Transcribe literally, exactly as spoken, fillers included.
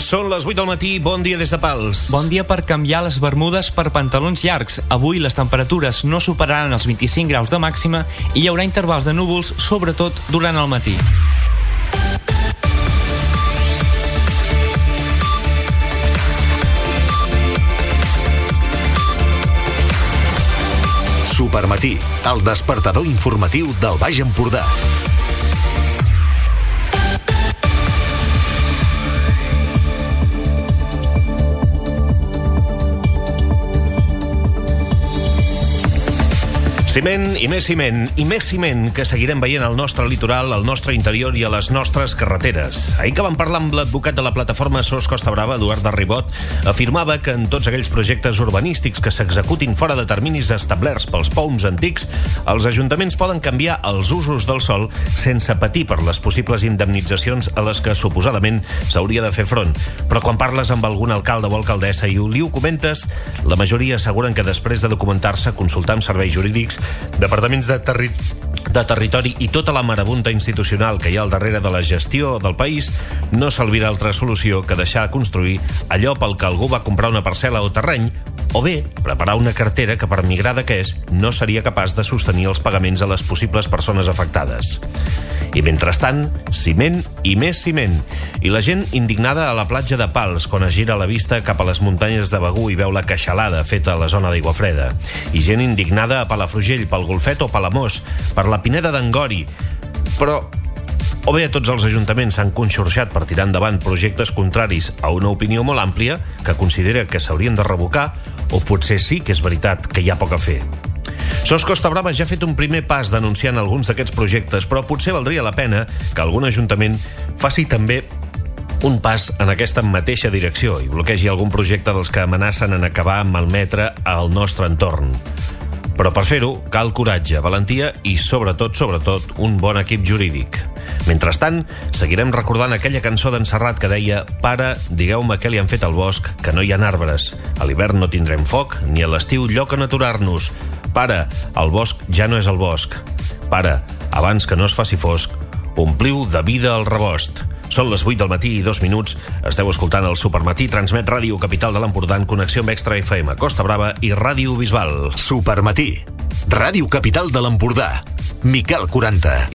Són les vuit del matí, bon dia des de Pals. Bon dia per canviar les bermudes per pantalons llargs. Avui les temperatures no superaran els vint-i-cinc graus de màxima i hi haurà intervals de núvols, sobretot durant el matí. Supermatí, el despertador informatiu del Baix Empordà. Ciment i més ciment, i més ciment que seguirem veient al nostre litoral, al nostre interior i a les nostres carreteres. Ahir que vam parlar amb l'advocat de la plataforma SOS Costa Brava, Eduard de Ribot, afirmava que en tots aquells projectes urbanístics que s'executin fora de terminis establerts pels P O Ms antics, els ajuntaments poden canviar els usos del sòl sense patir per les possibles indemnitzacions a les que suposadament s'hauria de fer front. Però quan parles amb algun alcalde o alcaldessa i li ho comentes, la majoria asseguren que després de documentar-se, consultar amb serveis jurídics, departaments de, terri de territori i tota la marabunta institucional que hi ha al darrere de la gestió del país, no servirà altra solució que deixar construir allò pel que algú va comprar una parcel·la o terreny, o bé preparar una cartera que, per migrada que és, no seria capaç de sostenir els pagaments a les possibles persones afectades. I mentrestant, ciment i més ciment. I la gent indignada a la platja de Pals quan es gira la vista cap a les muntanyes de Begur i veu la queixalada feta a la zona d'Aiguafreda. I gent indignada a Palafrugell pel Golfet o Palamós, per la Pineda d'Angori. Però o bé tots els ajuntaments s'han conxorxat per tirar endavant projectes contraris a una opinió molt àmplia que considera que s'haurien de revocar, o potser sí que és veritat que hi ha poc a fer. SOS Costa Brava ja ha fet un primer pas denunciant alguns d'aquests projectes, però potser valdria la pena que algun ajuntament faci també un pas en aquesta mateixa direcció i bloquegi algun projecte dels que amenacen en acabar amb malmetre al nostre entorn. Però per fer-ho cal coratge, valentia i sobretot, sobretot, un bon equip jurídic. Mentrestant, seguirem recordant aquella cançó d'en Serrat que deia «Pare, digueu-me què li han fet al bosc, que no hi ha arbres. A l'hivern no tindrem foc, ni a l'estiu lloc on aturar-nos. Pare, el bosc ja no és el bosc. Pare, abans que no es faci fosc, ompliu de vida el rebost». Són les vuit del matí i dos minuts. Esteu escoltant el Supermatí, transmet Ràdio Capital de l'Empordà en connexió amb Extra F M, Costa Brava i Ràdio Bisbal. Supermatí, Ràdio Capital de l'Empordà. Miquel quaranta.